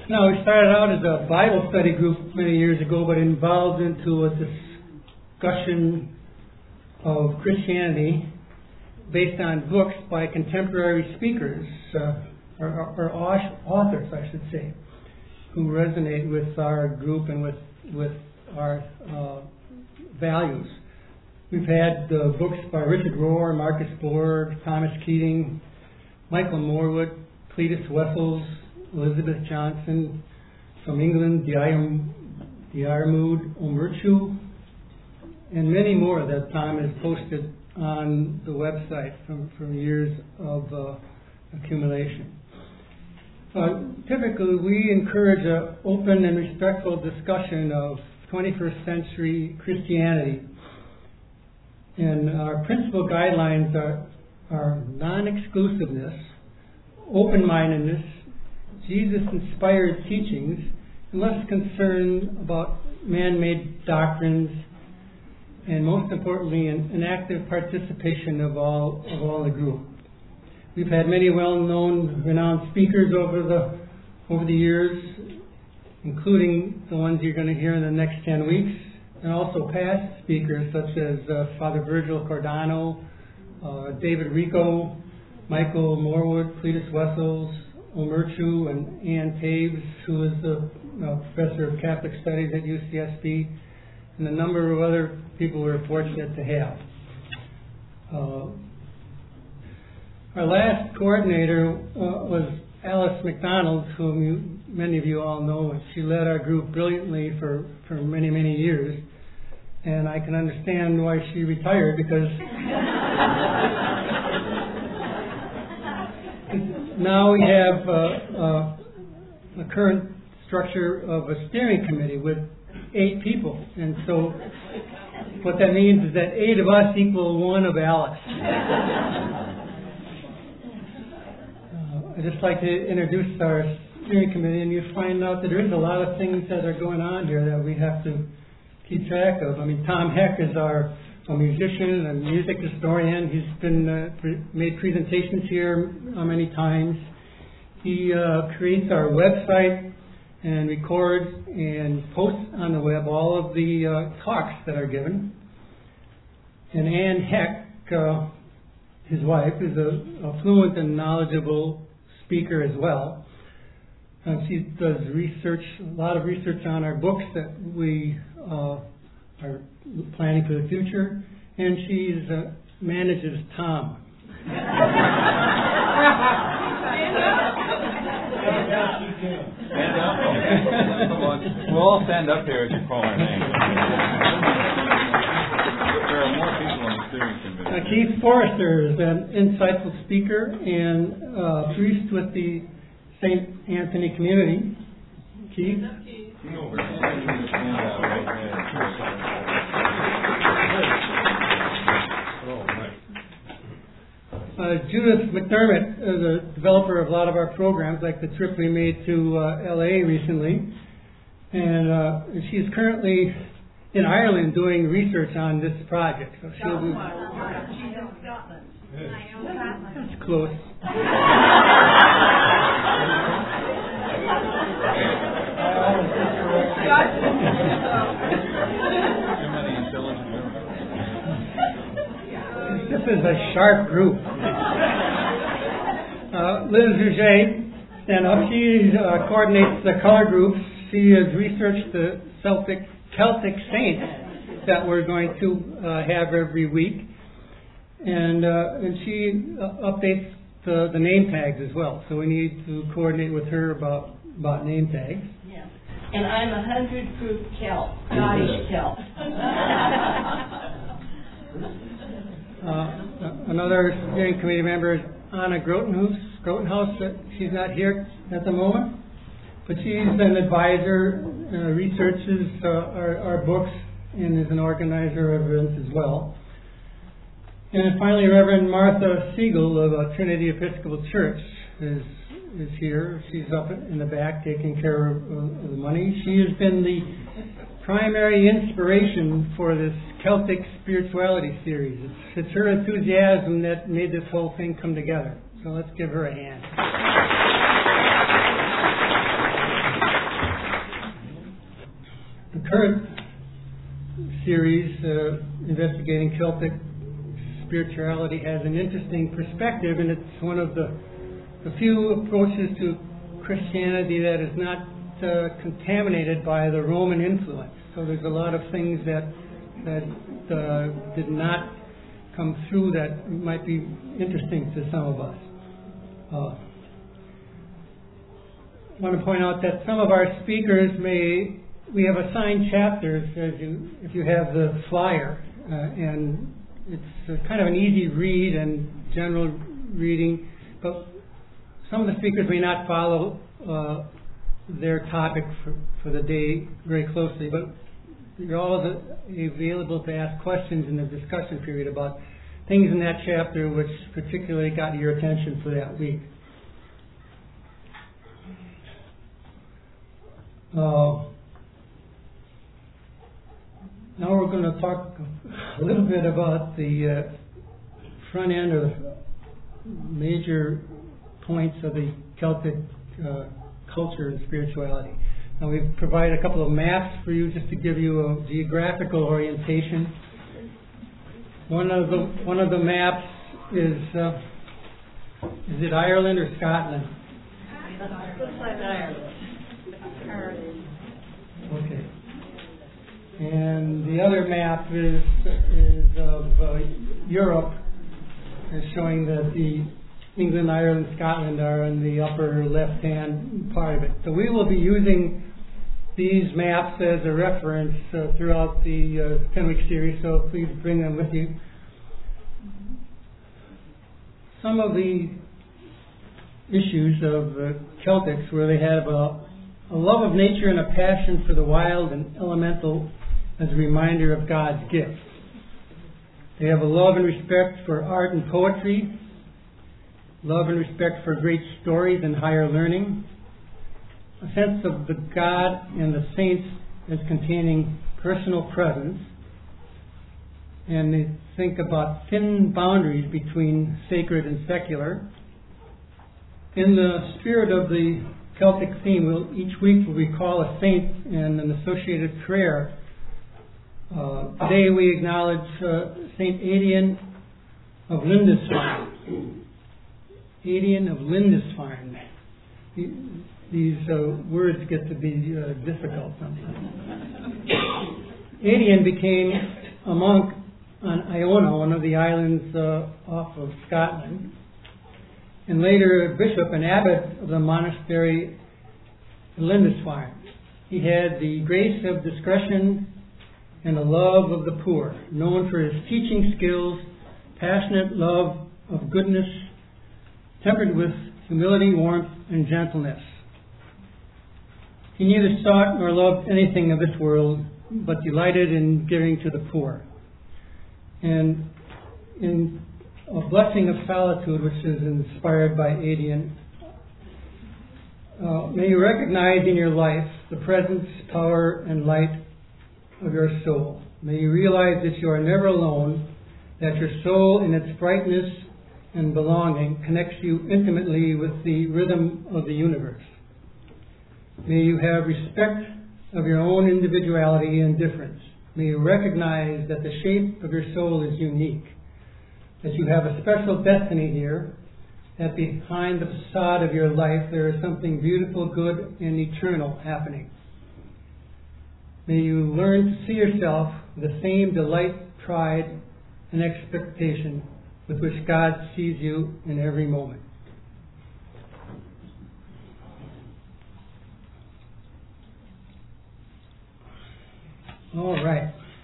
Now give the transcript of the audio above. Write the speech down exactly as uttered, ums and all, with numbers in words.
No, we started out as a Bible study group many years ago, but involved into a discussion of Christianity based on books by contemporary speakers, uh, or, or authors, I should say, who resonate with our group and with with our uh, values. We've had uh, books by Richard Rohr, Marcus Borg, Thomas Keating, Michael Morwood, Cletus Wessels, Elizabeth Johnson, from England, Diarmuid Oumurtjou, and many more that Tom has posted on the website from, from years of uh, accumulation. Uh, typically, we encourage an open and respectful discussion of twenty-first century Christianity. And our principal guidelines are, are non-exclusiveness, open-mindedness, Jesus-inspired teachings, and less concern about man-made doctrines, and most importantly, an, an active participation of all of all the group. We've had many well-known, renowned speakers over the over the years, including the ones you're going to hear in the next ten weeks, and also past speakers such as uh, Father Virgil Cordano, uh, David Rico, Michael Morwood, Cletus Wessels, Oumurtjou, and Ann Taves, who is the uh, professor of Catholic Studies at U C S B, and a number of other people we're fortunate to have. Uh, our last coordinator uh, was Alice McDonald, whom you, many of you all know, and she led our group brilliantly for, for many, many years. And I can understand why she retired, because now we have uh, uh, a current structure of a steering committee with eight people. And so what that means is that eight of us equal one of Alice. uh, I'd just like to introduce our steering committee, and you find out that there is a lot of things that are going on here that we have to keep track of. I mean, Tom Heck is our a musician, a music historian. He's been uh, pre- made presentations here uh, many times. He uh, creates our website and records and posts on the web all of the uh, talks that are given. And Ann Heck, uh, his wife, is a, a fluent and knowledgeable speaker as well. And she does research, a lot of research on our books that we uh, are planning for the future, and she uh, manages Tom. Stand up. Come on. We'll all stand up here as you call our name. There are more people on the steering committee. Uh, Keith Forrester is an insightful speaker and uh, priest with the Saint Anthony community. Keith? Uh, Judith McDermott is a developer of a lot of our programs, like the trip we made to uh, L A recently. And uh, she's currently in Ireland doing research on this project. So she'll be... She's in Scotland. That's close. This is a sharp group. Uh, Liz Rouget, stand up. She uh, coordinates the color groups. She has researched the Celtic Celtic saints that we're going to uh, have every week, and uh, and she uh, updates the, the name tags as well. So we need to coordinate with her about about name tags. Yeah. And I'm a hundred proof Celt, Scottish Celt. Uh, another steering committee member is Anna Grotenhouse. Grotenhouse, uh, she's not here at the moment, but she's an advisor, uh, researches uh, our, our books, and is an organizer of events as well. And finally, Reverend Martha Siegel of uh, Trinity Episcopal Church is is here. She's up in the back taking care of, of the money. She has been the primary inspiration for this Celtic spirituality series. It's, it's her enthusiasm that made this whole thing come together. So let's give her a hand. current series, uh, investigating Celtic spirituality, has an interesting perspective, and it's one of the, the few approaches to Christianity that is not uh, contaminated by the Roman influence. So there's a lot of things that that uh, did not come through that might be interesting to some of us. Uh, I want to point out that some of our speakers may, we have assigned chapters as you, if you have the flyer, uh, and it's uh, kind of an easy read and general reading, but some of the speakers may not follow uh, their topic for, for the day very closely, but you're all available to ask questions in the discussion period about things in that chapter which particularly got your attention for that week. Uh, now we're going to talk a little bit about the uh, front end or the major points of the Celtic uh, culture and spirituality. Now we've provided a couple of maps for you just to give you a geographical orientation. One of the one of the maps is uh, is it Ireland or Scotland? Looks like Ireland. Okay. And the other map is is of uh, Europe, is showing that the England, Ireland, Scotland are in the upper left-hand part of it. So we will be using these maps as a reference uh, throughout the uh, ten-week series, so please bring them with you. Some of the issues of uh, Celtics where they have a, a love of nature and a passion for the wild and elemental as a reminder of God's gift. They have a love and respect for art and poetry, love and respect for great stories and higher learning, a sense of the God and the saints as containing personal presence, and they think about thin boundaries between sacred and secular. In the spirit of the Celtic theme, we'll, each week we'll recall a saint and an associated prayer. Uh, today we acknowledge uh, Saint Aidan of Lindisfarne. Aidan of Lindisfarne. These uh, words get to be uh, difficult sometimes. Aidan became a monk on Iona, one of the islands uh, off of Scotland, and later bishop and abbot of the monastery in Lindisfarne. He had the grace of discretion and a love of the poor, known for his teaching skills, passionate love of goodness, tempered with humility, warmth, and gentleness. He neither sought nor loved anything of this world, but delighted in giving to the poor. And in a blessing of solitude, which is inspired by Aidan, uh, may you recognize in your life the presence, power, and light of your soul. May you realize that you are never alone, that your soul in its brightness and belonging connects you intimately with the rhythm of the universe. May you have respect of your own individuality and difference. May you recognize that the shape of your soul is unique, that you have a special destiny here, that behind the facade of your life there is something beautiful, good, and eternal happening. May you learn to see yourself with the same delight, pride, and expectation with which God sees you in every moment. All right.